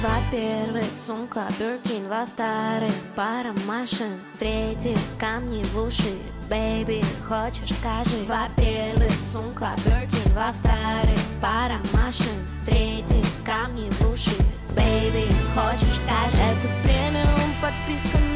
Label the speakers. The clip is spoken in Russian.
Speaker 1: Во-первых, сумка Биркин, во-вторых, пара машин, в-третьих, камни в уши. Бэйби, хочешь, скажи. Во-первых, сумка Биркин, во-вторых, пара машин, в-третьих, камни в уши. Бэйби, хочешь, скажи. Это премиум подписка